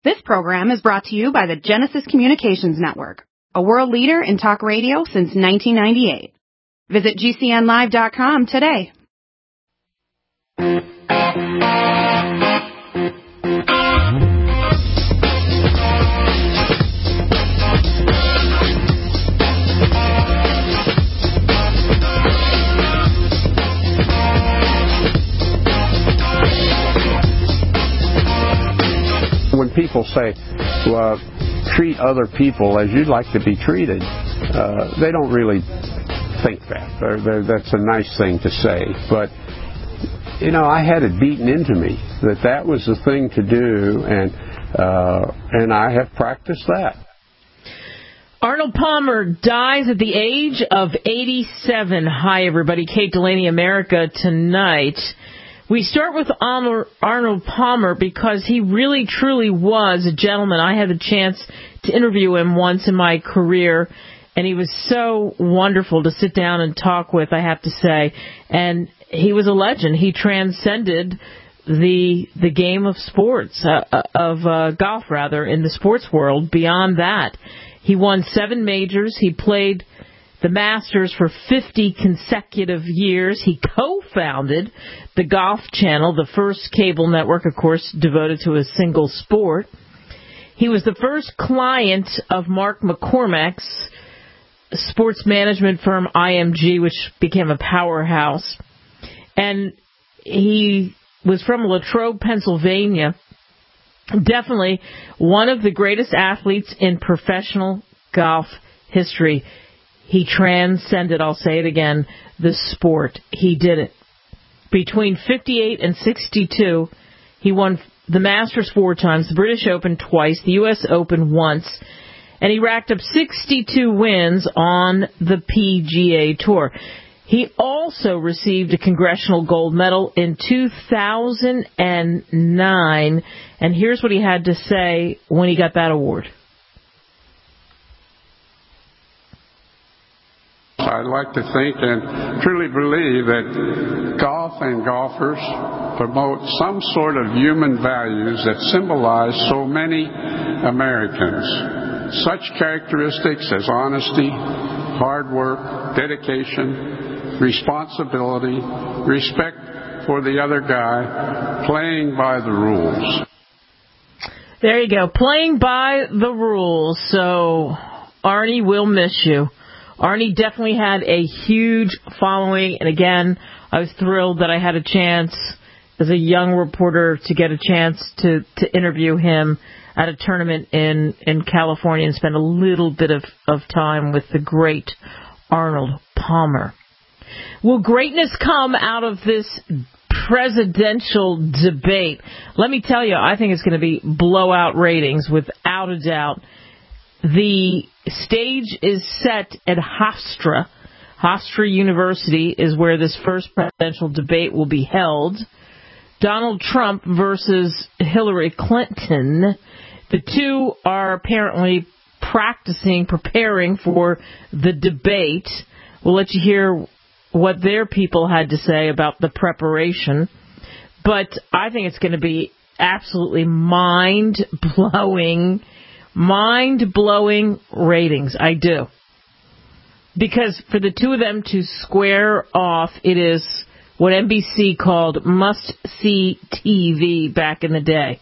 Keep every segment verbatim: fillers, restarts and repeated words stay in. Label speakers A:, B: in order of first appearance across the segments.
A: This program is brought to you by the Genesis Communications Network, a world leader in talk radio since nineteen ninety-eight. Visit G C N live dot com today.
B: When people say, well, treat other people as you'd like to be treated, uh, they don't really think that. They're, they're, that's a nice thing to say. But, you know, I had it beaten into me that that was the thing to do, and, uh, and I have practiced that.
C: Arnold Palmer dies at the age of eighty-seven. Hi, everybody. Kate Delaney, America Tonight. We start with Arnold Palmer because he really, truly was a gentleman. I had the chance to interview him once in my career, and he was so wonderful to sit down and talk with, I have to say. And he was a legend. He transcended the the game of sports, uh, of uh, golf, rather, in the sports world. Beyond that, he won seven majors. He played the Masters for fifty consecutive years. He co-founded the Golf Channel, the first cable network, of course, devoted to a single sport. He was the first client of Mark McCormack's sports management firm I M G, which became a powerhouse. And he was from Latrobe, Pennsylvania. Definitely one of the greatest athletes in professional golf history. He transcended, I'll say it again, the sport. He did it. Between fifty-eight and sixty-two, he won the Masters four times, the British Open twice, the U S Open once, and he racked up sixty-two wins on the P G A Tour. He also received a Congressional Gold Medal in two thousand nine, and here's what he had to say when he got that award.
B: I'd like to think and truly believe that golf and golfers promote some sort of human values that symbolize so many Americans. Such characteristics as honesty, hard work, dedication, responsibility, respect for the other guy, playing by the rules.
C: There you go, playing by the rules. So, Arnie, we'll miss you. Arnie definitely had a huge following, and again, I was thrilled that I had a chance as a young reporter to get a chance to, to interview him at a tournament in, in California and spend a little bit of, of time with the great Arnold Palmer. Will greatness come out of this presidential debate? Let me tell you, I think it's going to be blowout ratings without a doubt. The stage is set at Hofstra. Hofstra University is where this first presidential debate will be held. Donald Trump versus Hillary Clinton. The two are apparently practicing, preparing for the debate. We'll let you hear what their people had to say about the preparation. But I think it's going to be absolutely mind-blowing Mind-blowing ratings, I do. Because for the two of them to square off, it is what N B C called must-see T V back in the day.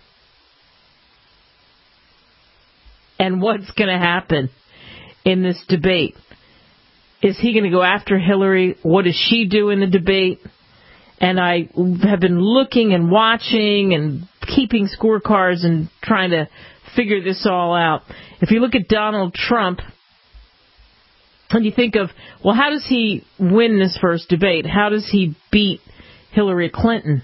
C: And what's going to happen in this debate? Is he going to go after Hillary? What does she do in the debate? And I have been looking and watching and keeping scorecards and trying to figure this all out. If you look at Donald Trump and you think of, well, how does he win this first debate? How does he beat Hillary Clinton?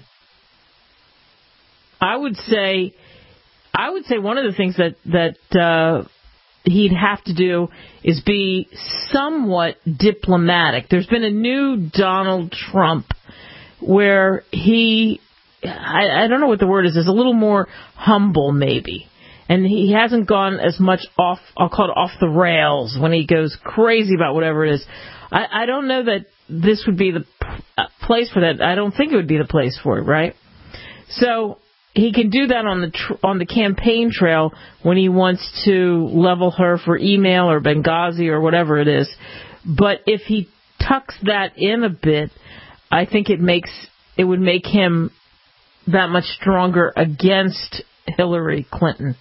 C: I would say, I would say one of the things that that uh, he'd have to do is be somewhat diplomatic. There's been a new Donald Trump where he, I, I don't know what the word is, is a little more humble maybe. And he hasn't gone as much off, I'll call it off the rails, when he goes crazy about whatever it is. I, I don't know that this would be the place for that. I don't think it would be the place for it, right? So he can do that on the tr- on the campaign trail when he wants to level her for email or Benghazi or whatever it is. But if he tucks that in a bit, I think it makes it would make him that much stronger against Hillary Clinton.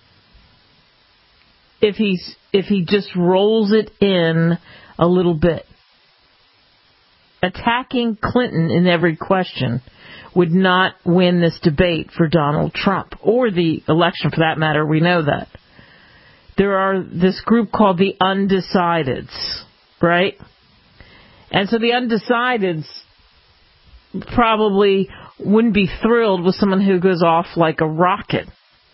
C: If he's if he just rolls it in a little bit. Attacking Clinton in every question would not win this debate for Donald Trump, or the election for that matter. We know that. There are this group called the Undecideds, right? And so the Undecideds probably wouldn't be thrilled with someone who goes off like a rocket.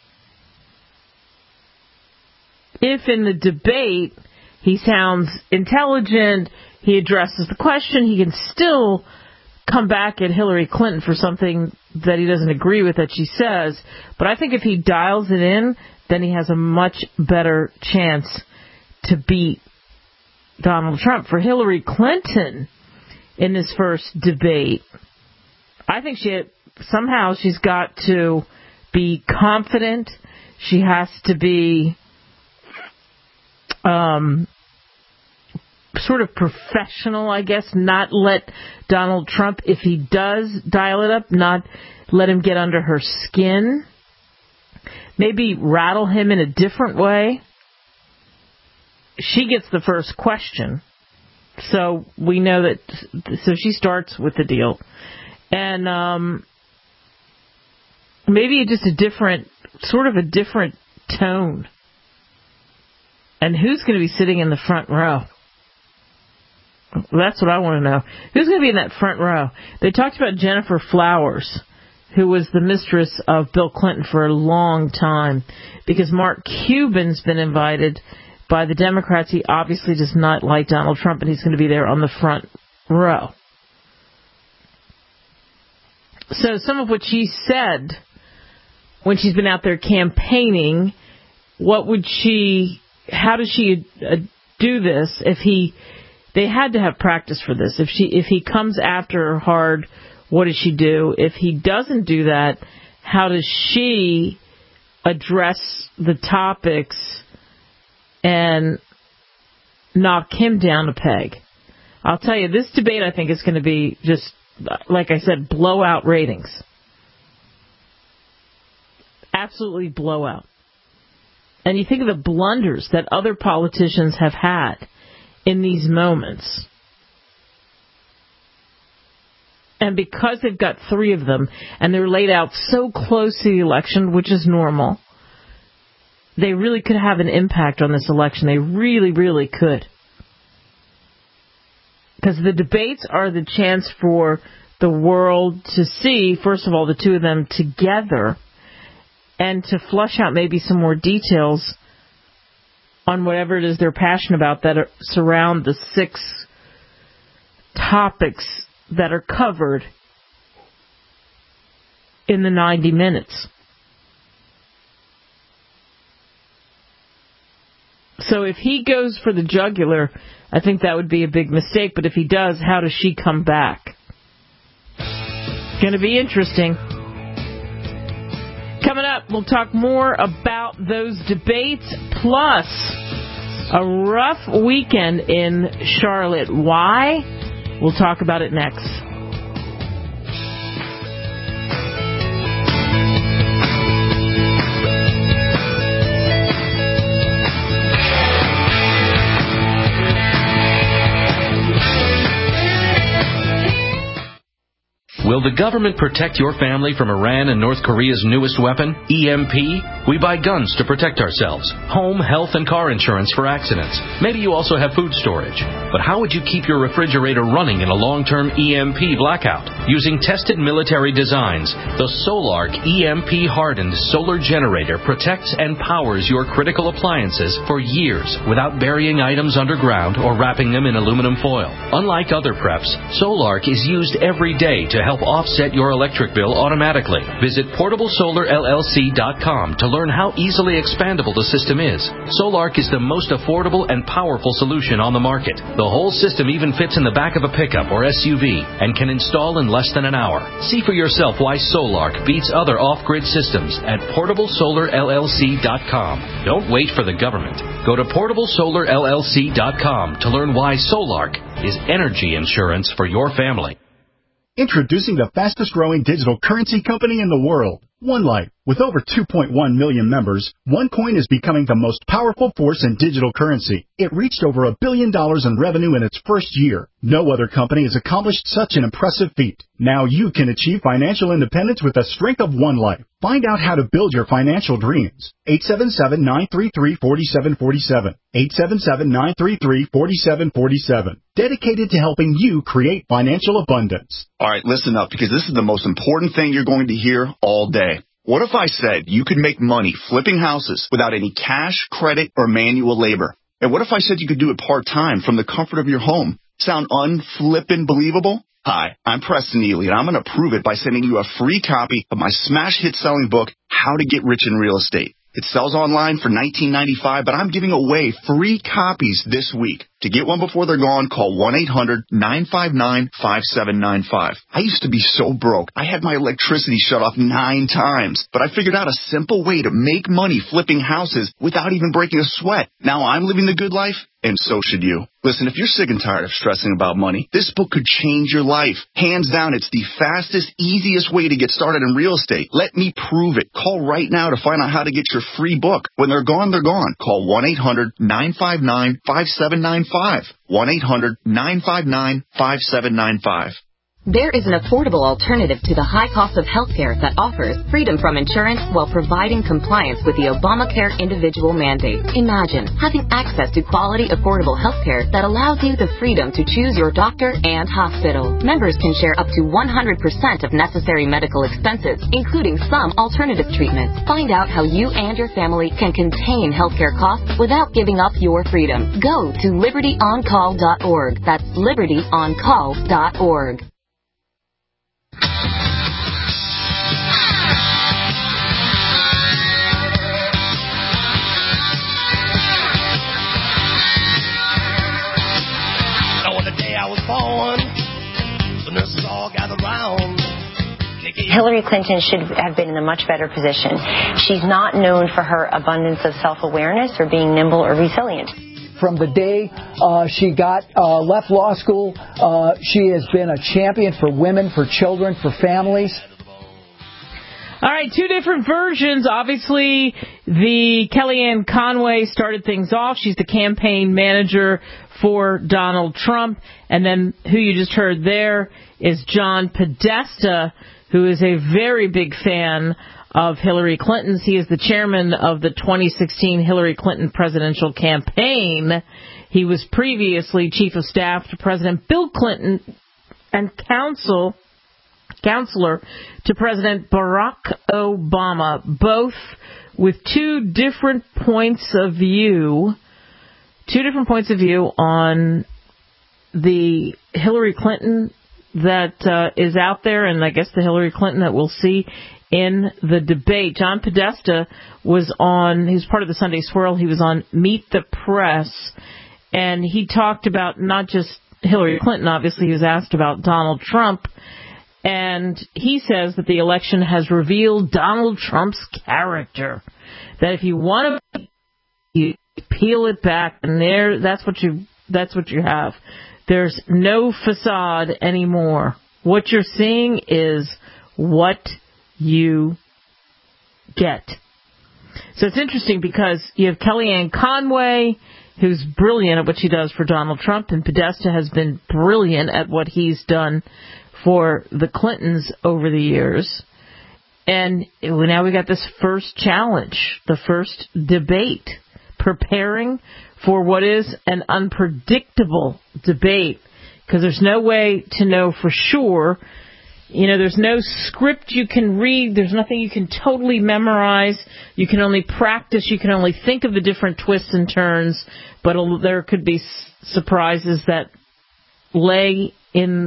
C: If in the debate he sounds intelligent, he addresses the question, he can still come back at Hillary Clinton for something that he doesn't agree with that she says. But I think if he dials it in, then he has a much better chance to beat Donald Trump. For Hillary Clinton in this first debate, I think she somehow she's got to be confident. She has to be um, sort of professional, I guess, not let Donald Trump, if he does dial it up, not let him get under her skin. Maybe rattle him in a different way. She gets the first question. So we know that, so she starts with the deal. And um, maybe just a different, sort of a different tone. And who's going to be sitting in the front row? That's what I want to know. Who's going to be in that front row? They talked about Jennifer Flowers, who was the mistress of Bill Clinton for a long time, because Mark Cuban's been invited by the Democrats. He obviously does not like Donald Trump, and he's going to be there on the front row. So some of what she said when she's been out there campaigning, what would she, how does she uh, do this if he... They had to have practice for this. If she, if he comes after her hard, what does she do? If he doesn't do that, how does she address the topics and knock him down a peg? I'll tell you, this debate, I think, is going to be just, like I said, blowout ratings. Absolutely blowout. And you think of the blunders that other politicians have had in these moments. And because they've got three of them, and they're laid out so close to the election, which is normal, they really could have an impact on this election. They really, really could. Because the debates are the chance for the world to see, first of all, the two of them together, and to flush out maybe some more details on whatever it is they're passionate about that are, surround the six topics that are covered in the ninety minutes. So if he goes for the jugular, I think that would be a big mistake. But if he does, how does she come back? Going to be interesting. Coming up, we'll talk more about those debates, plus a rough weekend in Charlotte. Why? We'll talk about it next.
D: Will the government protect your family from Iran and North Korea's newest weapon, E M P? We buy guns to protect ourselves, home, health, and car insurance for accidents. Maybe you also have food storage. But how would you keep your refrigerator running in a long-term E M P blackout? Using tested military designs, the Solark E M P-hardened solar generator protects and powers your critical appliances for years without burying items underground or wrapping them in aluminum foil. Unlike other preps, Solark is used every day to help offset your electric bill automatically. Visit portable solar L L C dot com to learn how easily expandable the system is. Solark is the most affordable and powerful solution on the market. The whole system even fits in the back of a pickup or S U V and can install in less than an hour. See for yourself why Solark beats other off-grid systems at portable solar L L C dot com. Don't wait for the government. Go to portable solar L L C dot com to learn why Solark is energy insurance for your family.
E: Introducing the fastest-growing digital currency company in the world, OneLife. With over two point one million members, OneCoin is becoming the most powerful force in digital currency. It reached over a billion dollars in revenue in its first year. No other company has accomplished such an impressive feat. Now you can achieve financial independence with the strength of OneLife. Find out how to build your financial dreams. eight seven seven, nine three three, four seven four seven. eight seven seven, nine three three, four seven four seven. Dedicated to helping you create financial abundance.
F: All right, listen up, because this is the most important thing you're going to hear all day. What if I said you could make money flipping houses without any cash, credit, or manual labor? And what if I said you could do it part-time from the comfort of your home? Sound unflippin' believable? Hi, I'm Preston Ely, and I'm going to prove it by sending you a free copy of my smash hit selling book, How to Get Rich in Real Estate. It sells online for nineteen ninety-five dollars, but I'm giving away free copies this week. To get one before they're gone, call one eight hundred, nine five nine, five seven nine five. I used to be so broke. I had my electricity shut off nine times, but I figured out a simple way to make money flipping houses without even breaking a sweat. Now I'm living the good life, and so should you. Listen, if you're sick and tired of stressing about money, this book could change your life. Hands down, it's the fastest, easiest way to get started in real estate. Let me prove it. Call right now to find out how to get your free book. When they're gone, they're gone. Call one eight hundred, nine five nine, five seven nine five. one eight hundred, nine five nine, five seven nine five.
G: There is an affordable alternative to the high cost of healthcare that offers freedom from insurance while providing compliance with the Obamacare individual mandate. Imagine having access to quality, affordable healthcare that allows you the freedom to choose your doctor and hospital. Members can share up to one hundred percent of necessary medical expenses, including some alternative treatments. Find out how you and your family can contain healthcare costs without giving up your freedom. Go to liberty on call dot org. That's liberty on call dot org.
H: Hillary Clinton should have been in a much better position. She's not known for her abundance of self-awareness or being nimble or resilient.
I: From the day uh, she got uh, left law school, uh, she has been a champion for women, for children, for families.
C: All right, two different versions. Obviously, the Kellyanne Conway started things off. She's the campaign manager for Donald Trump. And then who you just heard there is John Podesta, who is a very big fan of Hillary Clinton's. He is the chairman of the twenty sixteen Hillary Clinton presidential campaign. He was previously chief of staff to President Bill Clinton and counsel counselor to President Barack Obama, both with two different points of view, two different points of view on the Hillary Clinton that uh, is out there, and I guess the Hillary Clinton that we'll see in the debate. John Podesta was on, he was part of the Sunday Swirl, he was on Meet the Press, and he talked about not just Hillary Clinton, obviously he was asked about Donald Trump, and he says that the election has revealed Donald Trump's character, that if you want to you peel it back, and there that's what you that's what you have. There's no facade anymore. What you're seeing is what you get. So it's interesting because you have Kellyanne Conway, who's brilliant at what she does for Donald Trump, and Podesta has been brilliant at what he's done for the Clintons over the years. And now we got this first challenge, the first debate, preparing for what is an unpredictable debate, because there's no way to know for sure. You know, there's no script you can read. There's nothing you can totally memorize. You can only practice. You can only think of the different twists and turns, but there could be surprises that lay in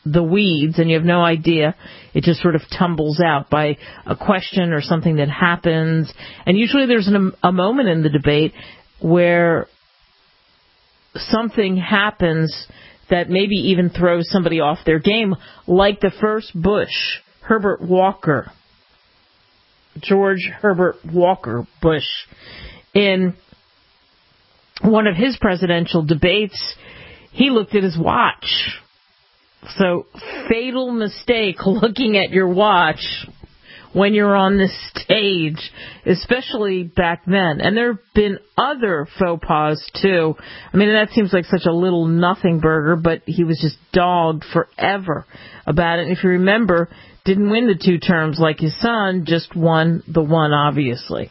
C: the weeds and you have no idea. It just sort of tumbles out by a question or something that happens. And usually there's an, a moment in the debate where something happens that maybe even throws somebody off their game, like the first Bush, Herbert Walker, George Herbert Walker Bush. In one of his presidential debates, he looked at his watch. So, fatal mistake looking at your watch when you're on this stage, especially back then. And there have been other faux pas, too. I mean, that seems like such a little nothing burger, but he was just dogged forever about it. And if you remember, didn't win the two terms like his son, just won the one, obviously.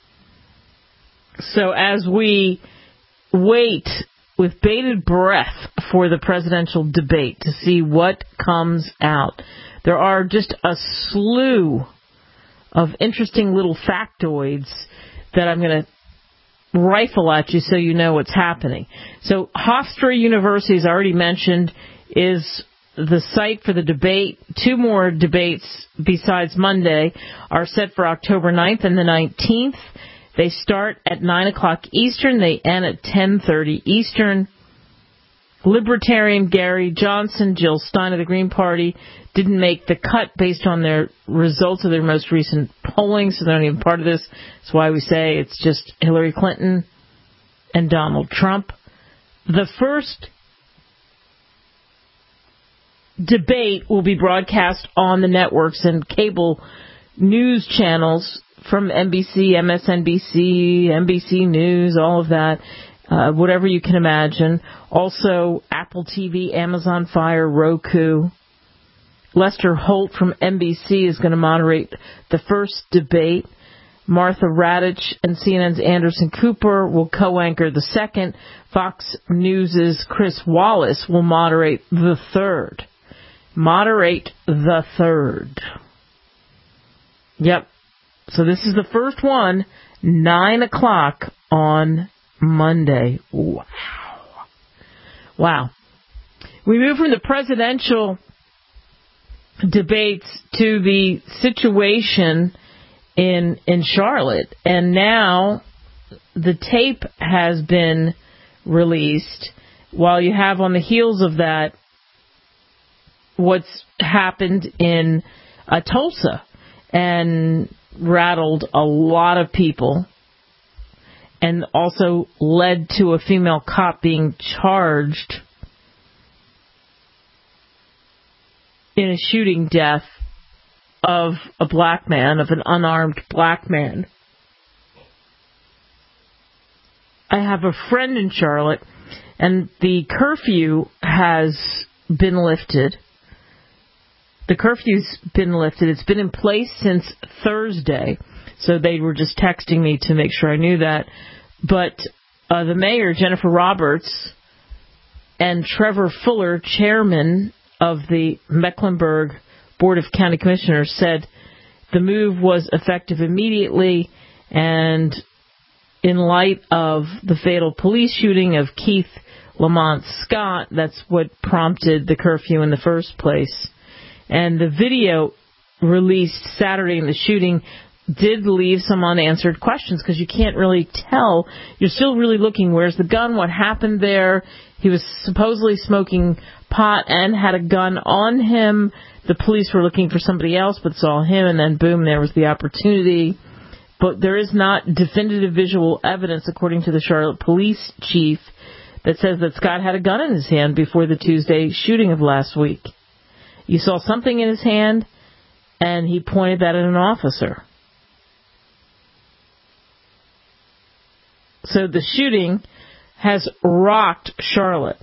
C: So as we wait with bated breath for the presidential debate to see what comes out, there are just a slew of interesting little factoids that I'm going to rifle at you so you know what's happening. So Hofstra University, as I already mentioned, is the site for the debate. Two more debates besides Monday are set for October ninth and the nineteenth. They start at nine o'clock Eastern. They end at ten thirty Eastern. Libertarian Gary Johnson, Jill Stein of the Green Party didn't make the cut based on their results of their most recent polling, so they're not even part of this. That's why we say it's just Hillary Clinton and Donald Trump. The first debate will be broadcast on the networks and cable news channels from N B C, M S N B C, N B C News, all of that, uh, whatever you can imagine. Also, Apple T V, Amazon Fire, Roku. Lester Holt from N B C is going to moderate the first debate. Martha Radich and C N N's Anderson Cooper will co-anchor the second. Fox News' Chris Wallace will moderate the third. Moderate the third. Yep. So this is the first one, nine o'clock on Monday. Wow. Wow. We move from the presidential debates to the situation in in Charlotte, and now the tape has been released. While you have on the heels of that what's happened in uh, Tulsa and rattled a lot of people, and also led to a female cop being charged in a shooting death of a black man, of an unarmed black man. I have a friend in Charlotte, and the curfew has been lifted. The curfew's been lifted. It's been in place since Thursday, so they were just texting me to make sure I knew that. But uh, the mayor, Jennifer Roberts, and Trevor Fuller, chairman of the Mecklenburg Board of County Commissioners, said the move was effective immediately, and in light of the fatal police shooting of Keith Lamont Scott, that's what prompted the curfew in the first place. And the video released Saturday in the shooting did leave some unanswered questions, because you can't really tell. You're still really looking, where's the gun, what happened there? He was supposedly smoking pot and had a gun on him. The police were looking for somebody else but saw him, and then boom, there was the opportunity. But there is not definitive visual evidence, according to the Charlotte police chief, that says that Scott had a gun in his hand before the Tuesday shooting of last week. You saw something in his hand, and he pointed that at an officer. So the shooting has rocked Charlotte.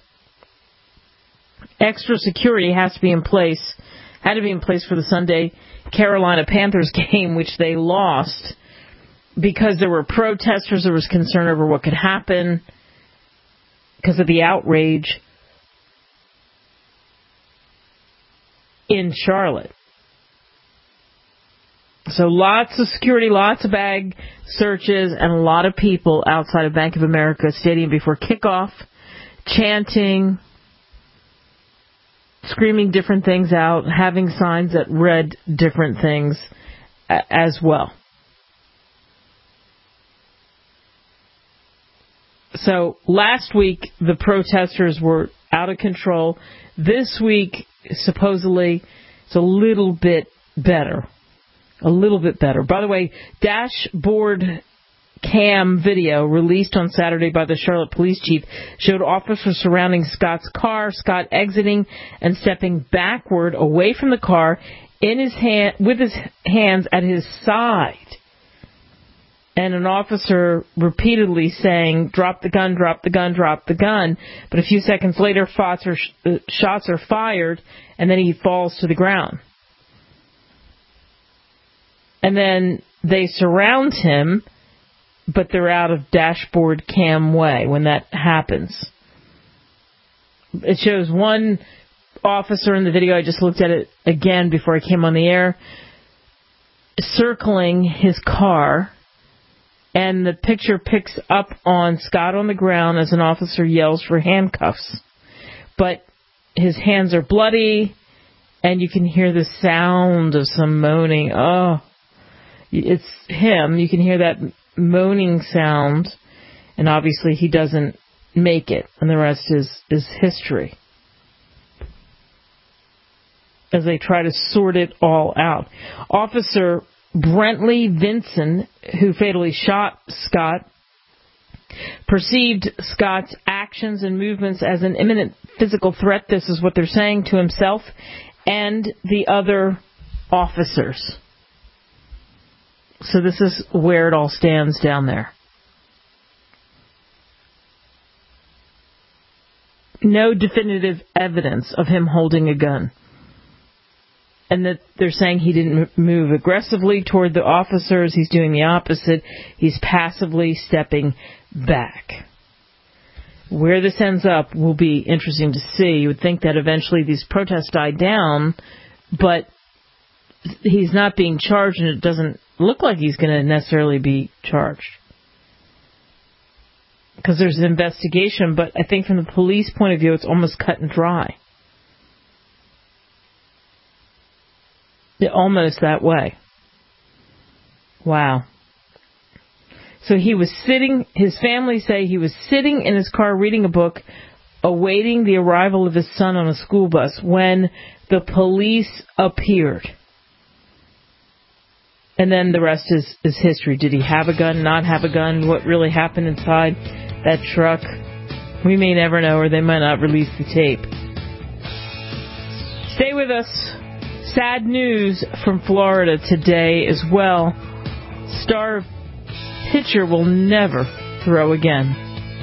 C: Extra security has to be in place, had to be in place for the Sunday Carolina Panthers game, which they lost because there were protesters. There was concern over what could happen because of the outrage in Charlotte. So lots of security, lots of bag searches, and a lot of people outside of Bank of America Stadium before kickoff, chanting. screaming different things out, having signs that read different things as well. So last week, the protesters were out of control. This week, supposedly, it's a little bit better. A little bit better. By the way, dashboard cam video released on Saturday by the Charlotte police chief showed officers surrounding Scott's car, Scott exiting and stepping backward away from the car in his hand, with his hands at his side. And an officer repeatedly saying, drop the gun, drop the gun, drop the gun. But a few seconds later, shots are fired, and then he falls to the ground. And then they surround him, but they're out of dashboard cam way when that happens. It shows one officer in the video, I just looked at it again before I came on the air, circling his car. And the picture picks up on Scott on the ground as an officer yells for handcuffs. But his hands are bloody, and you can hear the sound of some moaning. Oh, it's him. You can hear that moaning sound, and obviously he doesn't make it, and the rest is, is history. As they try to sort it all out. Officer Brentley Vinson, who fatally shot Scott, perceived Scott's actions and movements as an imminent physical threat. This is what they're saying to himself and the other officers. So this is where it all stands down there. No definitive evidence of him holding a gun. And that they're saying he didn't move aggressively toward the officers. He's doing the opposite. He's passively stepping back. Where this ends up will be interesting to see. You would think that eventually these protests die down, but he's not being charged, and it doesn't look like he's going to necessarily be charged. Because there's an investigation, but I think from the police point of view, it's almost cut and dry. Almost that way. Wow. So he was sitting, his family say he was sitting in his car reading a book, awaiting the arrival of his son on a school bus when the police appeared. And then the rest is, is history. Did he have a gun, not have a gun? What really happened inside that truck? We may never know, or they might not release the tape. Stay with us. Sad news from Florida today as well. Star pitcher will never throw again.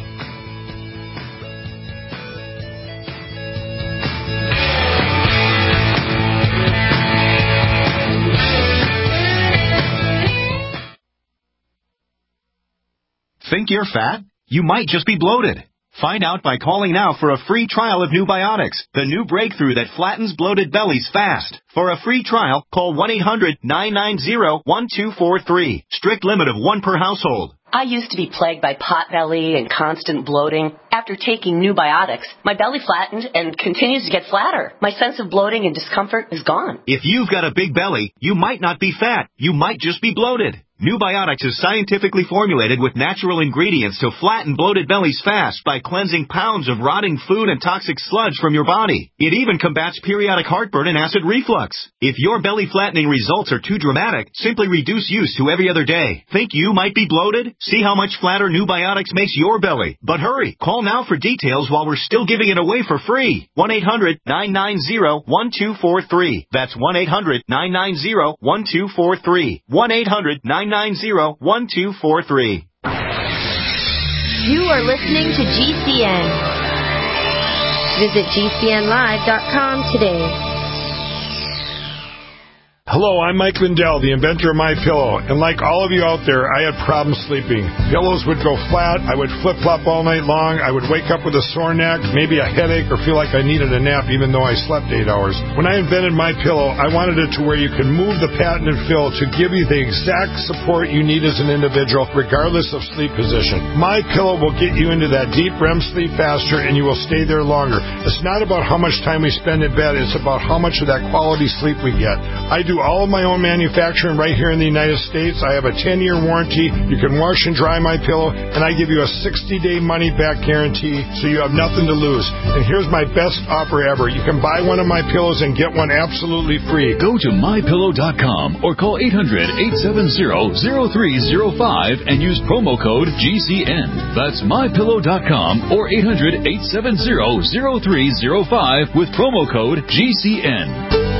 J: Think you're fat? You might just be bloated. Find out by calling now for a free trial of New Biotics, the new breakthrough that flattens bloated bellies fast. For a free trial, call one eight hundred nine nine zero one two four three. Strict limit of one per household.
K: I used to be plagued by potbelly and constant bloating. After taking New Biotics, my belly flattened and continues to get flatter. My sense of bloating and discomfort is gone.
J: If you've got a big belly, you might not be fat. You might just be bloated. New Biotics is scientifically formulated with natural ingredients to flatten bloated bellies fast by cleansing pounds of rotting food and toxic sludge from your body. It even combats periodic heartburn and acid reflux. If your belly flattening results are too dramatic, simply reduce use to every other day. Think you might be bloated? See how much flatter New Biotics makes your belly. But hurry, call now for details while we're still giving it away for free. one eight hundred nine nine zero one two four three. That's one eight hundred nine nine zero one two four three. one eight hundred nine nine zero one two four three.
L: You are listening to G C N. Visit G C N live dot com today.
M: Hello, I'm Mike Lindell, the inventor of MyPillow, and like all of you out there, I had problems sleeping. Pillows would go flat, I would flip-flop all night long, I would wake up with a sore neck, maybe a headache, or feel like I needed a nap even though I slept eight hours. When I invented MyPillow, I wanted it to where you can move the patented fill to give you the exact support you need as an individual, regardless of sleep position. MyPillow will get you into that deep R E M sleep faster, and you will stay there longer. It's not about how much time we spend in bed, it's about how much of that quality sleep we get. I do all of my own manufacturing right here in the United States. I have a ten-year warranty. You can wash and dry MyPillow, and I give you a sixty-day money-back guarantee, so you have nothing to lose. And here's my best offer ever. You can buy one of my pillows and get one absolutely free.
N: Go to my pillow dot com or call eight hundred, eight seven zero, zero three zero five and use promo code G C N. That's my pillow dot com or eight hundred, eight seven zero, zero three zero five with promo code G C N.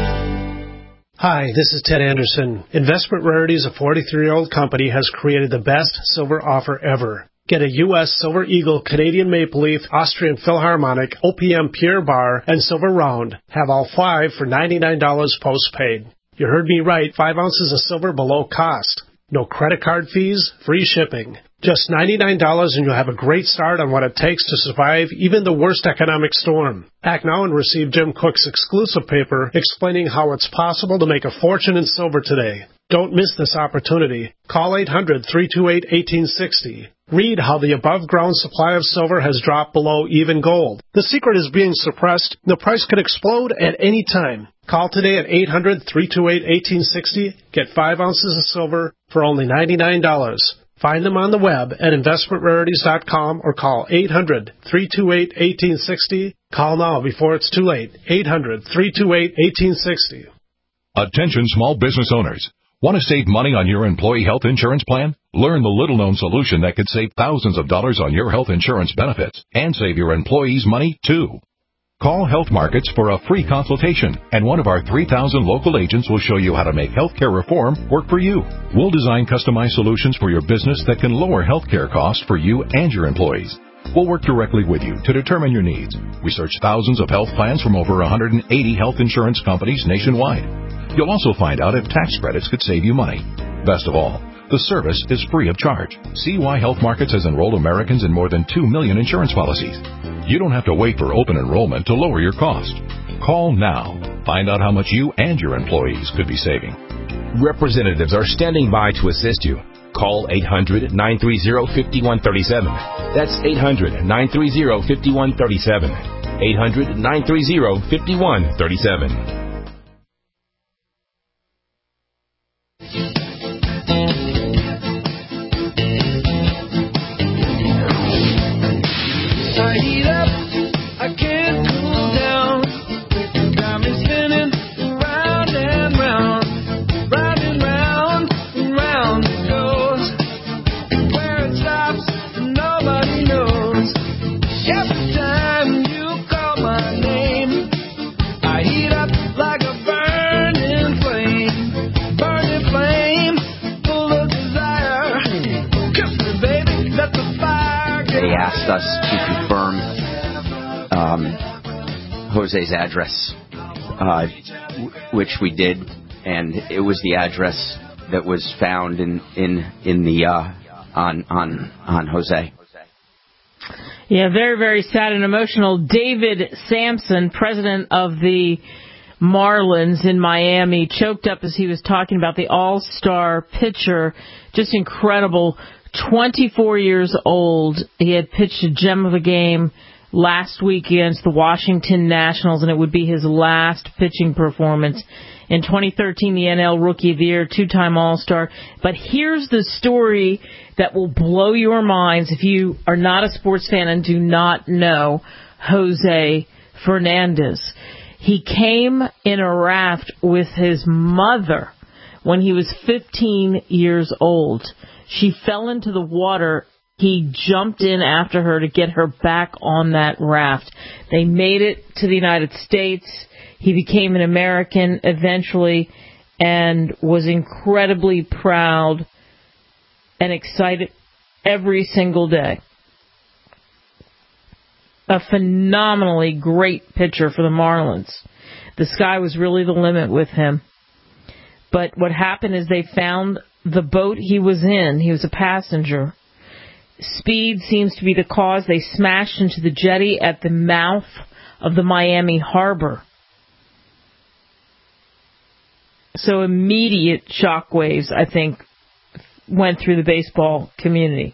O: Hi, this is Ted Anderson. Investment Rarities, a forty-three-year-old company, has created the best silver offer ever. Get a U S Silver Eagle, Canadian Maple Leaf, Austrian Philharmonic, O P M Pure Bar, and Silver Round. Have all five for ninety-nine dollars postpaid. You heard me right, five ounces of silver below cost. No credit card fees, free shipping. Just ninety-nine dollars and you'll have a great start on what it takes to survive even the worst economic storm. Act now and receive Jim Cook's exclusive paper explaining how it's possible to make a fortune in silver today. Don't miss this opportunity. Call eight hundred, three two eight, one eight six zero. Read how the above-ground supply of silver has dropped below even gold. The secret is being suppressed. The price could explode at any time. Call today at eight hundred, three two eight, one eight six zero. Get five ounces of silver for only ninety-nine dollars. Find them on the web at investment rarities dot com or call eight hundred, three two eight, one eight six zero. Call now before it's too late. eight hundred, three two eight, one eight six zero.
P: Attention small business owners. Want to save money on your employee health insurance plan? Learn the little-known solution that could save thousands of dollars on your health insurance benefits and save your employees money, too. Call Health Markets for a free consultation, and one of our three thousand local agents will show you how to make healthcare reform work for you. We'll design customized solutions for your business that can lower healthcare costs for you and your employees. We'll work directly with you to determine your needs. We search thousands of health plans from over one hundred eighty health insurance companies nationwide. You'll also find out if tax credits could save you money. Best of all, the service is free of charge. See why Health Markets has enrolled Americans in more than two million insurance policies. You don't have to wait for open enrollment to lower your cost. Call now. Find out how much you and your employees could be saving.
Q: Representatives are standing by to assist you. Call eight hundred, nine three zero, five one three seven. That's eight hundred, nine three zero, five one three seven. eight hundred, nine three zero, five one three seven.
R: Us to confirm um, Jose's address, uh, which we did, and it was the address that was found in in in the uh, on on on Jose.
C: Yeah, very very sad and emotional. David Sampson, president of the Marlins in Miami, choked up as he was talking about the all-star pitcher. Just incredible. twenty-four years old. He had pitched a gem of a game last week against the Washington Nationals, and it would be his last pitching performance. In twenty thirteen, the N L Rookie of the Year, two-time All-Star. But here's the story that will blow your minds if you are not a sports fan and do not know Jose Fernandez. He came in a raft with his mother when he was fifteen years old. She fell into the water. He jumped in after her to get her back on that raft. They made it to the United States. He became an American eventually and was incredibly proud and excited every single day. A phenomenally great pitcher for the Marlins. The sky was really the limit with him. But what happened is they found the boat he was in. He was a passenger. Speed seems to be the cause. They smashed into the jetty at the mouth of the Miami harbor. So immediate shockwaves, I think, went through the baseball community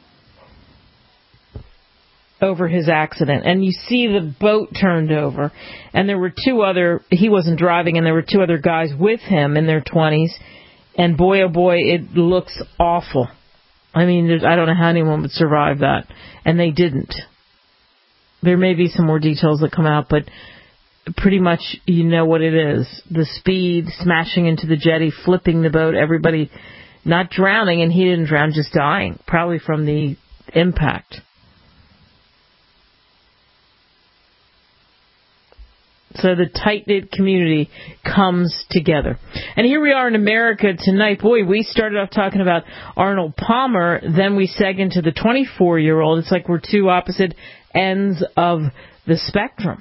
C: over his accident. And you see the boat turned over. And there were two other, he wasn't driving, and there were two other guys with him in their twenties. And boy, oh boy, it looks awful. I mean, I don't know how anyone would survive that. And they didn't. There may be some more details that come out, but pretty much you know what it is. The speed, smashing into the jetty, flipping the boat, everybody not drowning, and he didn't drown, just dying, probably from the impact. So the tight-knit community comes together. And here we are in America tonight. Boy, we started off talking about Arnold Palmer, then we seg into the twenty-four-year-old. It's like we're two opposite ends of the spectrum.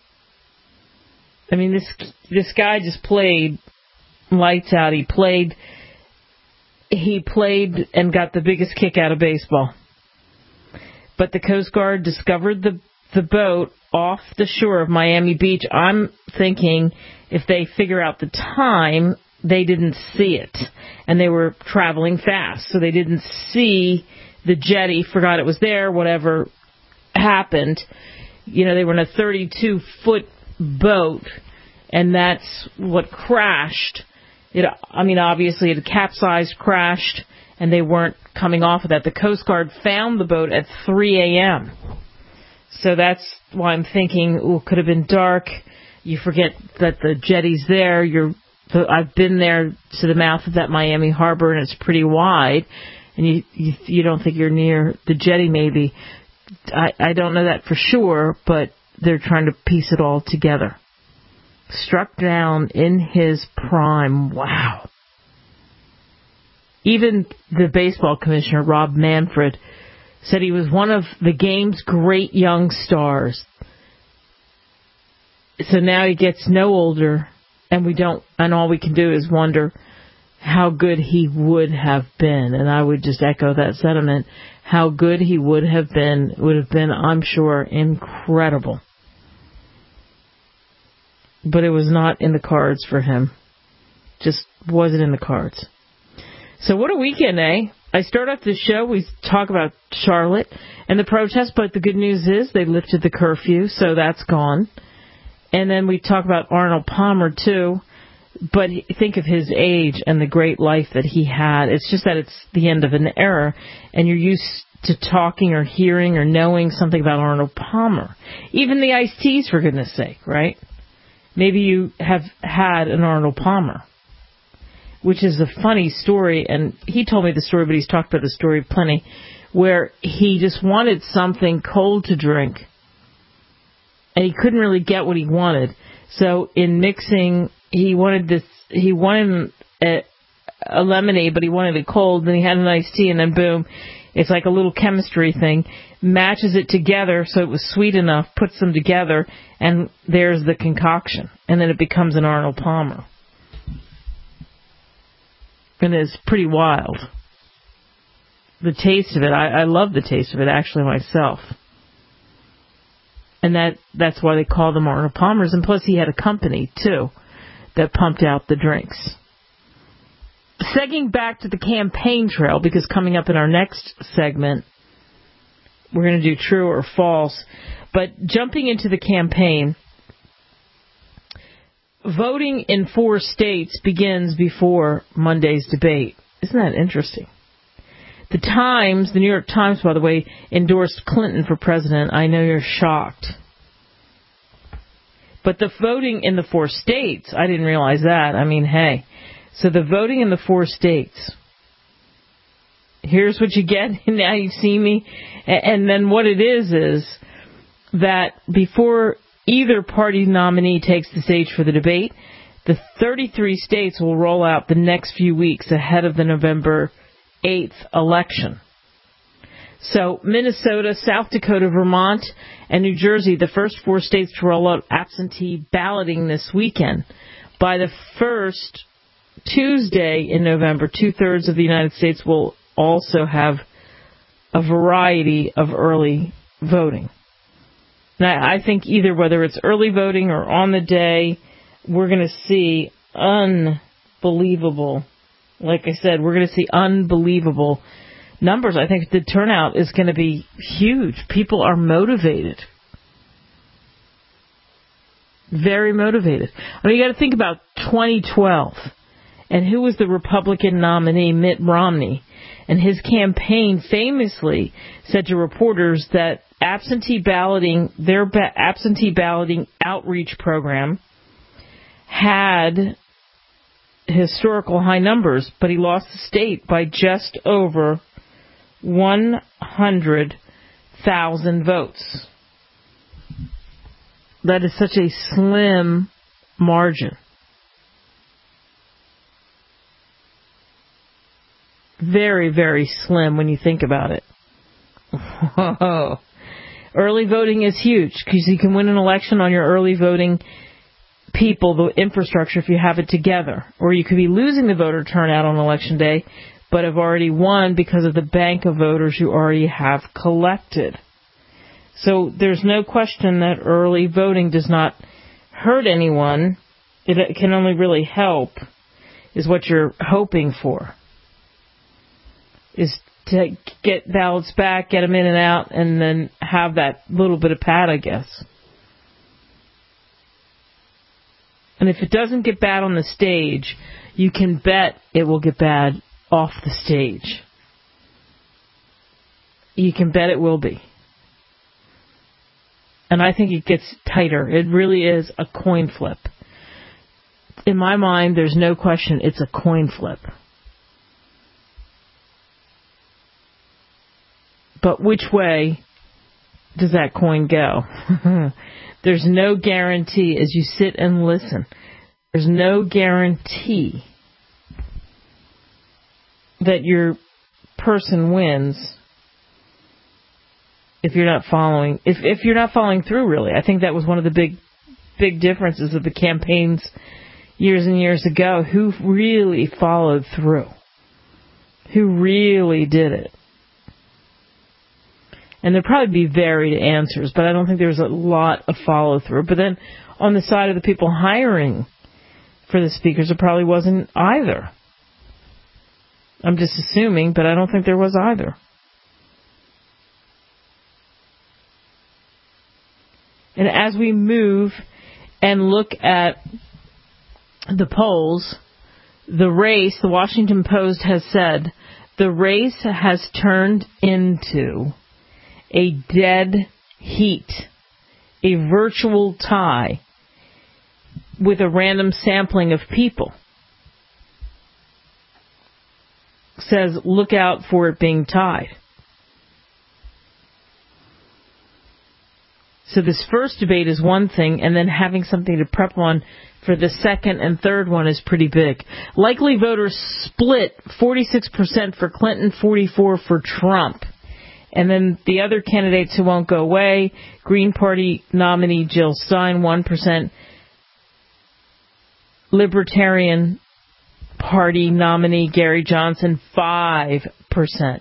C: I mean, this this guy just played lights out. He played, he played and got the biggest kick out of baseball. But the Coast Guard discovered the the boat off the shore of Miami Beach. I'm thinking if they figure out the time, they didn't see it. And they were traveling fast, so they didn't see the jetty, forgot it was there, whatever happened. You know, they were in a thirty-two foot boat, and that's what crashed. It, I mean, obviously it capsized, crashed, and they weren't coming off of that. The Coast Guard found the boat at three a.m., so that's why I'm thinking, ooh, could have been dark. You forget that the jetty's there. You're, the, I've been there to the mouth of that Miami harbor, and it's pretty wide. And you you, you don't think you're near the jetty, maybe. I, I don't know that for sure, but they're trying to piece it all together. Struck down in his prime. Wow. Even the baseball commissioner, Rob Manfred, said he was one of the game's great young stars. So now he gets no older, and we don't, and all we can do is wonder how good he would have been. And I would just echo that sentiment. How good he would have been would have been, I'm sure, incredible. But it was not in the cards for him. Just wasn't in the cards. So what a weekend, eh? I start off the show, we talk about Charlotte and the protest, but the good news is they lifted the curfew, so that's gone. And then we talk about Arnold Palmer, too. But think of his age and the great life that he had. It's just that it's the end of an era, and you're used to talking or hearing or knowing something about Arnold Palmer. Even the Ice-T's, for goodness sake, right? Maybe you have had an Arnold Palmer, which is a funny story, and he told me the story, but he's talked about the story plenty, where he just wanted something cold to drink, and he couldn't really get what he wanted. So in mixing, he wanted this, he wanted a, a lemonade, but he wanted it cold, then he had an iced tea, and then boom, it's like a little chemistry thing, matches it together so it was sweet enough, puts them together, and there's the concoction, and then it becomes an Arnold Palmer. And it's pretty wild. The taste of it, I, I love the taste of it, actually, myself. And that that's why they call them Arnold Palmers. And plus, he had a company, too, that pumped out the drinks. Segging back to the campaign trail, because coming up in our next segment, we're going to do true or false. But jumping into the campaign, voting in four states begins before Monday's debate. Isn't that interesting? The Times, the New York Times, by the way, endorsed Clinton for president. I know you're shocked. But the voting in the four states, I didn't realize that. I mean, hey. So the voting in the four states. Here's what you get. Now you see me. And then what it is is that before either party nominee takes the stage for the debate, the thirty-three states will roll out the next few weeks ahead of the November eighth election. So Minnesota, South Dakota, Vermont, and New Jersey, the first four states to roll out absentee balloting this weekend. By the first Tuesday in November, two-thirds of the United States will also have a variety of early voting. Now, I think either whether it's early voting or on the day, we're going to see unbelievable, like I said, we're going to see unbelievable numbers. I think the turnout is going to be huge. People are motivated. Very motivated. I mean, you got to think about twenty twelve and who was the Republican nominee, Mitt Romney, and his campaign famously said to reporters that absentee balloting, their ba- absentee balloting outreach program had historical high numbers, but he lost the state by just over one hundred thousand votes. That is such a slim margin. Very, very slim when you think about it. Early voting is huge because you can win an election on your early voting people, the infrastructure, if you have it together. Or you could be losing the voter turnout on election day, but have already won because of the bank of voters you already have collected. So there's no question that early voting does not hurt anyone. It can only really help, is what you're hoping for, is to get ballots back, get them in and out, and then have that little bit of pad, I guess. And if it doesn't get bad on the stage, you can bet it will get bad off the stage. You can bet it will be. And I think it gets tighter. It really is a coin flip. In my mind, there's no question it's a coin flip. But which way does that coin go? There's no guarantee as you sit and listen. There's no guarantee that your person wins if you're not following, if if you're not following through, really. I think that was one of the big, big differences of the campaigns years and years ago. Who really followed through? Who really did it? And there'd probably be varied answers, but I don't think there was a lot of follow through. But then on the side of the people hiring for the speakers, it probably wasn't either. I'm just assuming, but I don't think there was either. And as we move and look at the polls, the race, the Washington Post has said, the race has turned into a dead heat, a virtual tie with a random sampling of people. Says, look out for it being tied. So this first debate is one thing, and then having something to prep on for the second and third one is pretty big. Likely voters split forty-six percent for Clinton, forty-four percent for Trump. And then the other candidates who won't go away, Green Party nominee Jill Stein, one percent. Libertarian Party nominee Gary Johnson, five percent.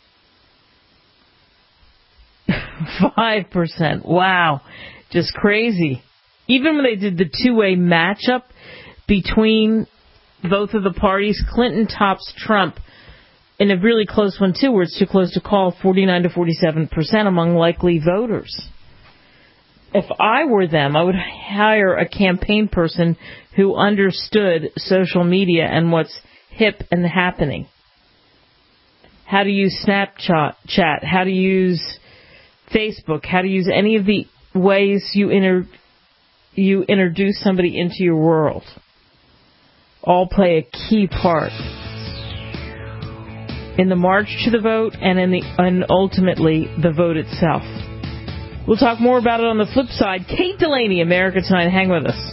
C: five percent. Wow. Just crazy. Even when they did the two-way matchup between both of the parties, Clinton tops Trump in a really close one, too, where it's too close to call, forty-nine to forty-seven percent among likely voters. If I were them, I would hire a campaign person who understood social media and what's hip and happening. How to use Snapchat, chat, how to use Facebook, how to use any of the ways you inter- you introduce somebody into your world. All play a key part in the march to the vote and in the and ultimately the vote itself. We'll talk more about it on the flip side. Kate Delaney, America Tonight. Hang with us.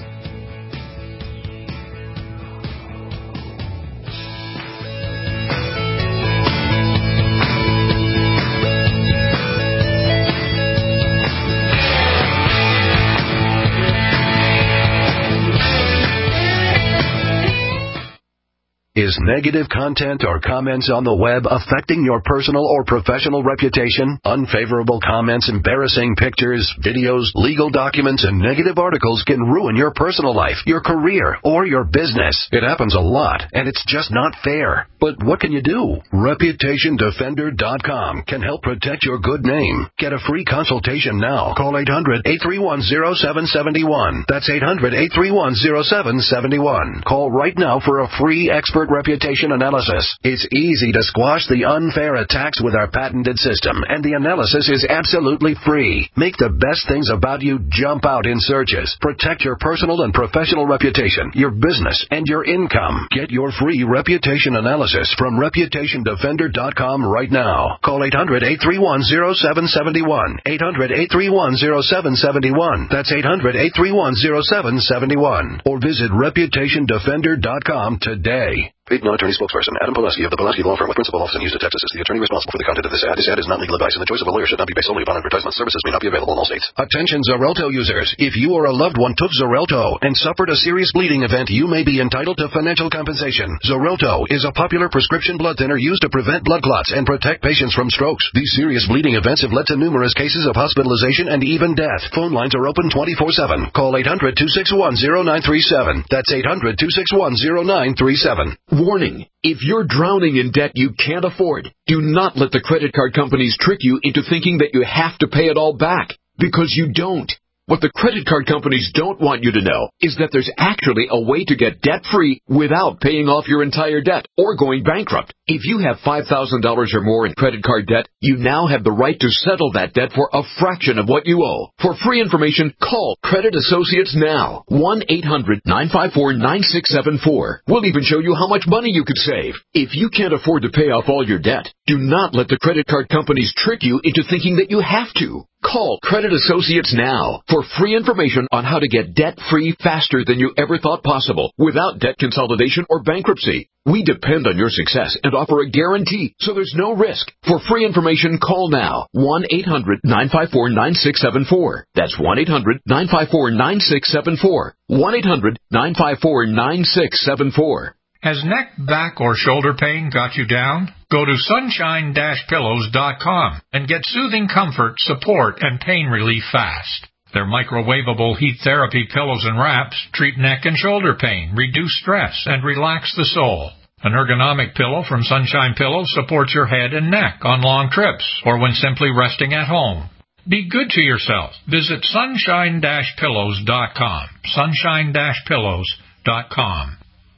S: Is negative content or comments on the web affecting your personal or professional reputation? Unfavorable comments, embarrassing pictures, videos, legal documents, and negative articles can ruin your personal life, your career, or your business. It happens a lot, and it's just not fair. But what can you do? Reputation Defender dot com can help protect your good name. Get a free consultation now. Call eight hundred, eight three one, zero seven seven one. That's eight hundred, eight three one, zero seven seven one. Call right now for a free expert reputation analysis. It's easy to squash the unfair attacks with our patented system, and the analysis is absolutely free. Make the best things about you jump out in searches. Protect your personal and professional reputation, your business, and your income. Get your free reputation analysis from Reputation Defender dot com right now. Call eight hundred, eight three one, zero seven seven one. eight hundred, eight three one, zero seven seven one. That's eight hundred, eight three one, zero seven seven one. Or visit Reputation Defender dot com today. Paid non-attorney spokesperson Adam Pulaski of the Pulaski Law Firm with principal office in Houston, Texas is the attorney responsible for the content of this ad. This ad is not legal advice, and the choice of a lawyer should not be based solely upon advertisement. Services may not be available in all states. Attention Xarelto users. If you or a loved one took Xarelto and suffered a serious bleeding event, you may be entitled to financial compensation. Xarelto is a popular prescription blood thinner used to prevent blood clots and protect patients from strokes. These serious bleeding events have led to numerous cases of hospitalization and even death. Phone lines are open twenty-four seven. Call eight hundred, two six one, zero nine three seven. That's eight hundred, two six one, zero nine three seven.
T: Warning. If you're drowning in debt you can't afford, do not let the credit card companies trick you into thinking that you have to pay it all back, because you don't. What the credit card companies don't want you to know is that there's actually a way to get debt-free without paying off your entire debt or going bankrupt. If you have five thousand dollars or more in credit card debt, you now have the right to settle that debt for a fraction of what you owe. For free information, call Credit Associates now. one eight hundred, nine five four, nine six seven four. We'll even show you how much money you could save. If you can't afford to pay off all your debt, do not let the credit card companies trick you into thinking that you have to. Call Credit Associates now for free information on how to get debt-free faster than you ever thought possible without debt consolidation or bankruptcy. We depend on your success and offer a guarantee, so there's no risk. For free information, call now. one eight hundred, nine five four, nine six seven four. That's one eight hundred, nine five four, nine six seven four. one eight hundred, nine five four, nine six seven four.
U: Has neck, back, or shoulder pain got you down? Go to sunshine dash pillows dot com and get soothing comfort, support, and pain relief fast. Their microwavable heat therapy pillows and wraps treat neck and shoulder pain, reduce stress, and relax the soul. An ergonomic pillow from Sunshine Pillows supports your head and neck on long trips or when simply resting at home. Be good to yourself. Visit sunshine dash pillows dot com. sunshine dash pillows dot com.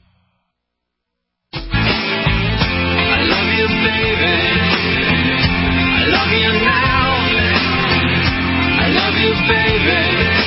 V: I love you, baby. I love you now. I love you, baby.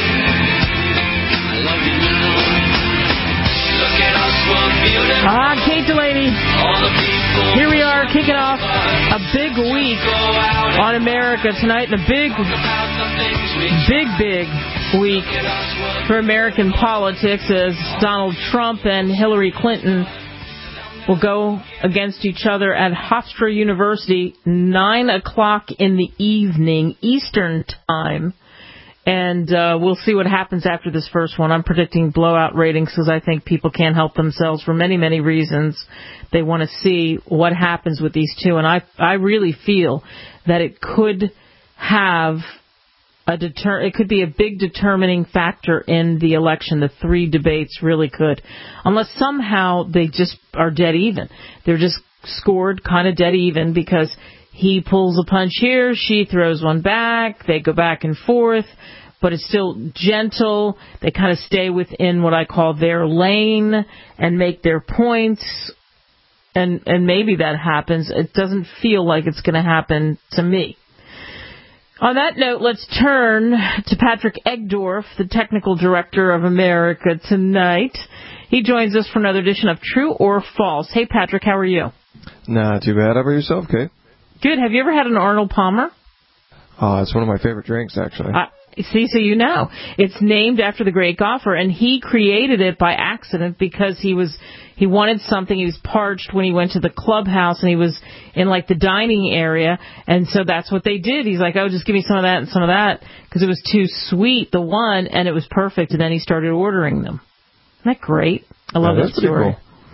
V: I love you now. Look at us, we're beautiful.
C: Ah, Kate Delaney. Here we are, kicking off a big week on America tonight, and a big, big, big week for American politics as Donald Trump and Hillary Clinton will go against each other at Hofstra University, nine o'clock in the evening, Eastern Time. And uh, we'll see what happens after this first one. I'm predicting blowout ratings because I think people can't help themselves for many, many reasons. They want to see what happens with these two. And I, I really feel that it could have a deter. It could be a big determining factor in the election. The three debates really could. Unless somehow they just are dead even. They're just scored kind of dead even because he pulls a punch here, she throws one back, they go back and forth, but it's still gentle. They kind of stay within what I call their lane and make their points, and and maybe that happens. It doesn't feel like it's going to happen to me. On that note, let's turn to Patrick Egdorf, the technical director of America Tonight. He joins us for another edition of True or False. Hey, Patrick, how are you?
W: Not too bad. How about yourself, Kate?
C: Good. Have you ever had an Arnold Palmer?
W: Uh, it's one of my favorite drinks, actually.
C: Uh, see, so you know. It's named after the great golfer, and he created it by accident because he was he wanted something. He was parched when he went to the clubhouse, and he was in, like, the dining area, and so that's what they did. He's like, oh, just give me some of that and some of that, because it was too sweet, the one, and it was perfect, and then he started ordering them. Isn't that great? I love
W: yeah,
C: that story.
W: Cool.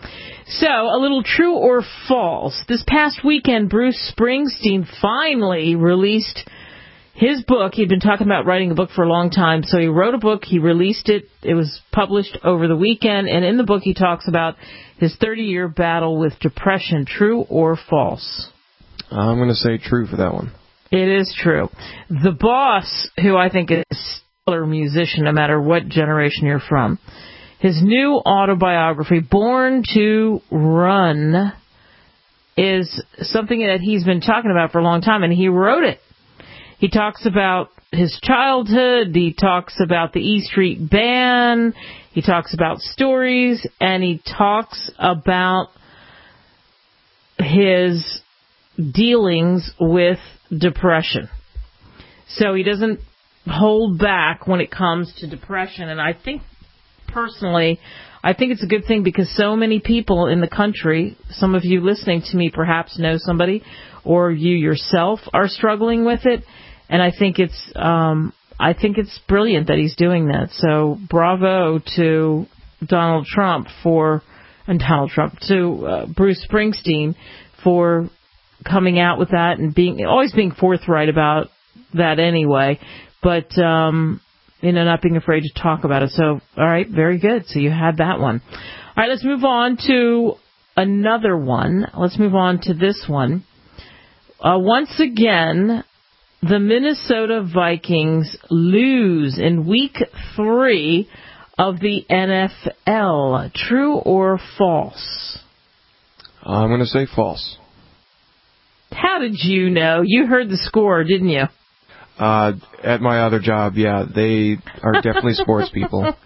C: So, a little true or false. This past weekend, Bruce Springsteen finally released his book. He'd been talking about writing a book for a long time, so he wrote a book, he released it, it was published over the weekend, and in the book he talks about his thirty-year battle with depression. True or false?
W: I'm going to say true for that one.
C: It is true. The Boss, who I think is a stellar musician no matter what generation you're from, his new autobiography, Born to Run, is something that he's been talking about for a long time, and he wrote it. He talks about his childhood, he talks about the E Street Band, he talks about stories, and he talks about his dealings with depression. So he doesn't hold back when it comes to depression, and I think personally, I think it's a good thing because so many people in the country, some of you listening to me perhaps know somebody, or you yourself are struggling with it, and I think it's um, I think it's brilliant that he's doing that. So bravo to Donald Trump for and Donald Trump to uh, Bruce Springsteen for coming out with that and being always being forthright about that anyway, but um, you know, not being afraid to talk about it. So, all right, very good. So you had that one. All right, let's move on to another one. Let's move on to this one. Uh, once again, the Minnesota Vikings lose in week three of the N F L. True or false?
W: I'm going to say false.
C: How did you know? You heard the score, didn't you?
W: Uh, at my other job, yeah, they are definitely sports people.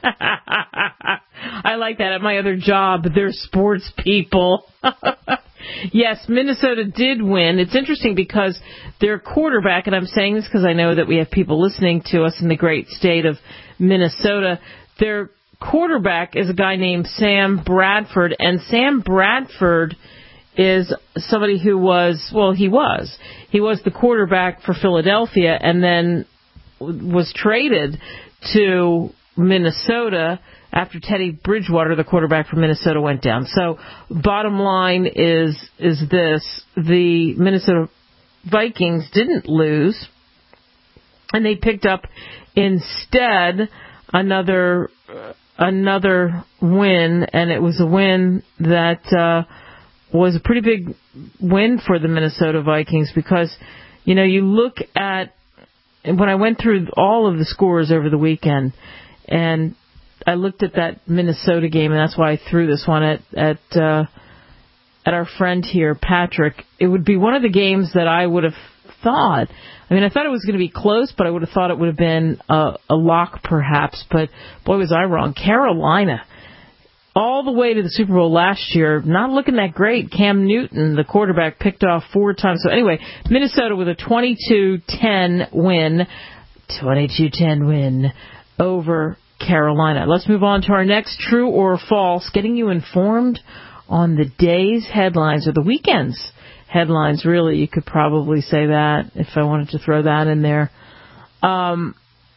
C: I like that. At my other job, they're sports people. Yes, Minnesota did win. It's interesting because their quarterback, and I'm saying this because I know that we have people listening to us in the great state of Minnesota, their quarterback is a guy named Sam Bradford, and Sam Bradford is somebody who was, well, he was. He was the quarterback for Philadelphia and then was traded to Minnesota after Teddy Bridgewater, the quarterback for Minnesota, went down. So bottom line is is this: the Minnesota Vikings didn't lose, and they picked up instead another uh, another win, and it was a win that uh, was a pretty big win for the Minnesota Vikings because, you know, you look at, when I went through all of the scores over the weekend, and I looked at that Minnesota game, and that's why I threw this one at at uh, at our friend here, Patrick. It would be one of the games that I would have thought. I mean, I thought it was going to be close, but I would have thought it would have been a, a lock, perhaps. But boy, was I wrong. Carolina, all the way to the Super Bowl last year, not looking that great. Cam Newton, the quarterback, picked off four times. So anyway, Minnesota with a twenty-two ten win, twenty-two ten win over Carolina. Let's move on to our next true or false, getting you informed on the day's headlines, or the weekend's headlines, really. You could probably say that if I wanted to throw that in there. Um,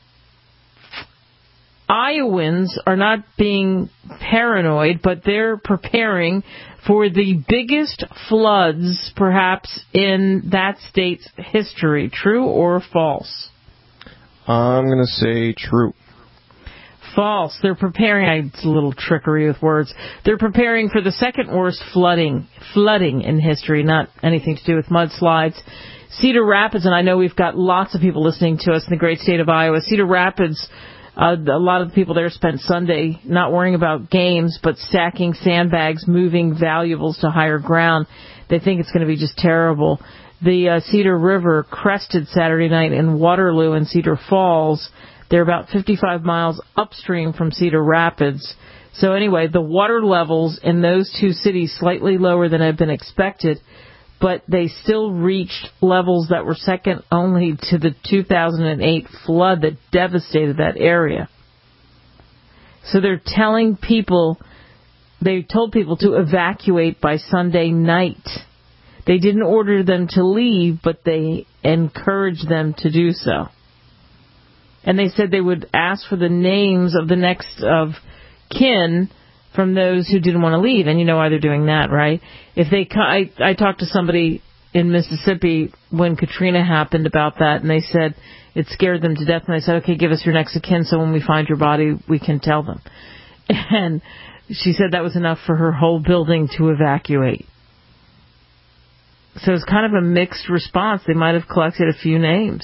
C: Iowans are not being paranoid, but they're preparing for the biggest floods, perhaps, in that state's history. True or false?
W: I'm going to say true.
C: False. They're preparing, it's a little trickery with words. They're preparing for the second worst flooding, flooding in history, not anything to do with mudslides. Cedar Rapids, and I know we've got lots of people listening to us in the great state of Iowa. Cedar Rapids, uh, a lot of the people there spent Sunday not worrying about games, but stacking sandbags, moving valuables to higher ground. They think it's going to be just terrible. The uh, Cedar River crested Saturday night in Waterloo and Cedar Falls. They're about fifty-five miles upstream from Cedar Rapids. So anyway, the water levels in those two cities slightly lower than had been expected, but they still reached levels that were second only to the two thousand eight flood that devastated that area. So they're telling people, they told people to evacuate by Sunday night. They didn't order them to leave, but they encouraged them to do so. And they said they would ask for the names of the next of kin from those who didn't want to leave. And you know why they're doing that, right? If they, I, I talked to somebody in Mississippi when Katrina happened about that, and they said it scared them to death. And I said, okay, give us your next of kin so when we find your body, we can tell them. And she said that was enough for her whole building to evacuate. So it's kind of a mixed response. They might have collected a few names.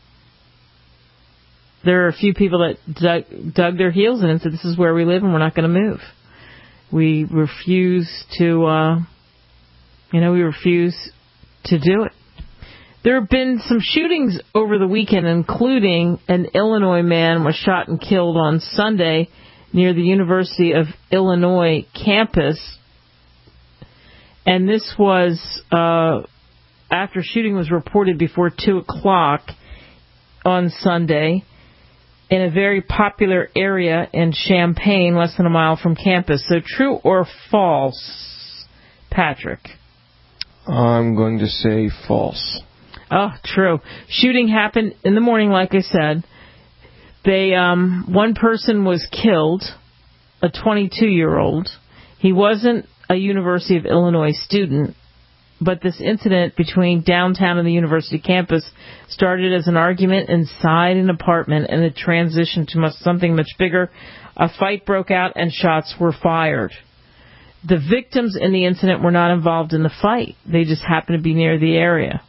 C: There are a few people that dug, dug their heels in and said, this is where we live and we're not going to move. We refuse to, uh, you know, we refuse to do it. There have been some shootings over the weekend, including an Illinois man was shot and killed on Sunday near the University of Illinois campus. And this was uh, after shooting was reported before two o'clock on Sunday in a very popular area in Champaign, less than a mile from campus. So true or false, Patrick?
W: I'm going to say false.
C: Oh, true. Shooting happened in the morning, like I said. They, um, one person was killed, a twenty-two-year-old. He wasn't a University of Illinois student, but this incident between downtown and the university campus started as an argument inside an apartment, and it transitioned to much, something much bigger. A fight broke out and shots were fired. The victims in the incident were not involved in the fight. They just happened to be near the area.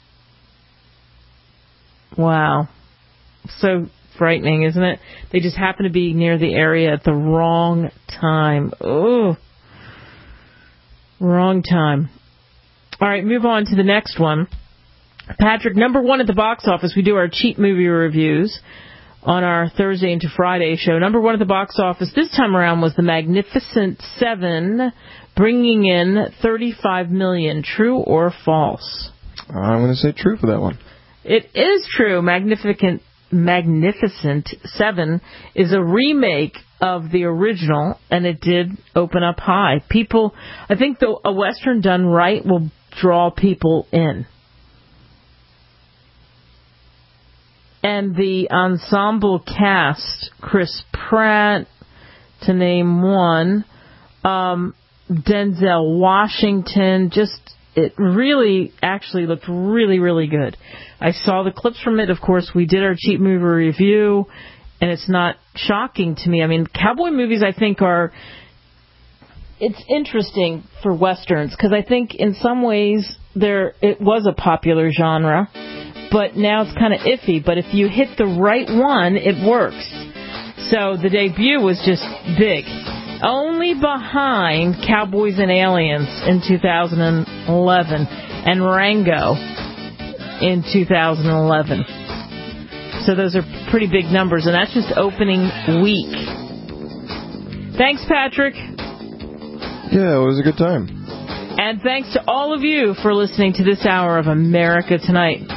C: Wow. So frightening, isn't it? They just happened to be near the area at the wrong time. Oh, wrong time. All right, move on to the next one. Patrick, number one at the box office. We do our cheap movie reviews on our Thursday into Friday show. Number one at the box office this time around was The Magnificent Seven, bringing in thirty-five million dollars. True or false?
W: I'm going to say true for that one.
C: It is true. Magnificent Magnificent Seven is a remake of the original, and it did open up high. People, I think the, a Western done right will draw people in. And the ensemble cast, Chris Pratt, to name one, um, Denzel Washington, just, it really actually looked really, really good. I saw the clips from it. Of course, we did our cheap movie review, and it's not shocking to me. I mean, cowboy movies, I think, are... It's interesting for Westerns, because I think in some ways there it was a popular genre, but now it's kind of iffy. But if you hit the right one, it works. So the debut was just big. Only behind Cowboys and Aliens in two thousand eleven and Rango in two thousand eleven. So those are pretty big numbers, and that's just opening week. Thanks, Patrick.
W: Yeah, it was a good time.
C: And thanks to all of you for listening to this hour of America Tonight.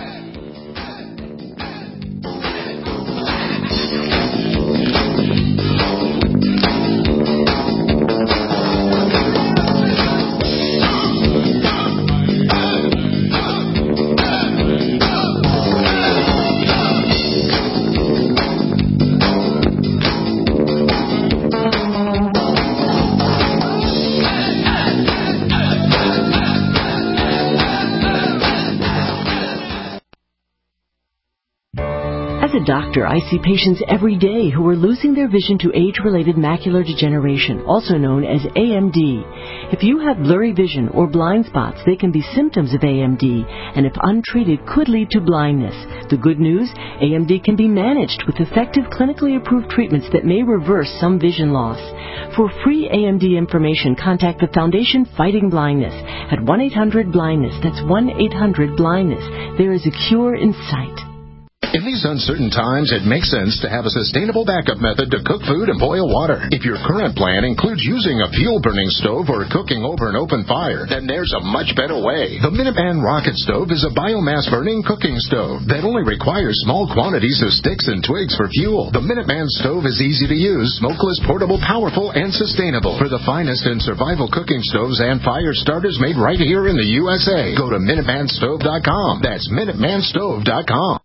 A: As a doctor, I see patients every day who are losing their vision to age-related macular degeneration, also known as A M D. If you have blurry vision or blind spots, they can be symptoms of A M D, and if untreated, could lead to blindness. The good news, A M D can be managed with effective clinically approved treatments that may reverse some vision loss. For free A M D information, contact the Foundation Fighting Blindness at one eight hundred blindness. That's one eight hundred blindness. There is a cure in sight.
B: In these uncertain times, it makes sense to have a sustainable backup method to cook food and boil water. If your current plan includes using a fuel-burning stove or cooking over an open fire, then there's a much better way. The Minuteman Rocket Stove is a biomass-burning cooking stove that only requires small quantities of sticks and twigs for fuel. The Minuteman Stove is easy to use, smokeless, portable, powerful, and sustainable. For the finest in survival cooking stoves and fire starters made right here in the U S A, go to Minuteman Stove dot com. That's Minuteman Stove dot com.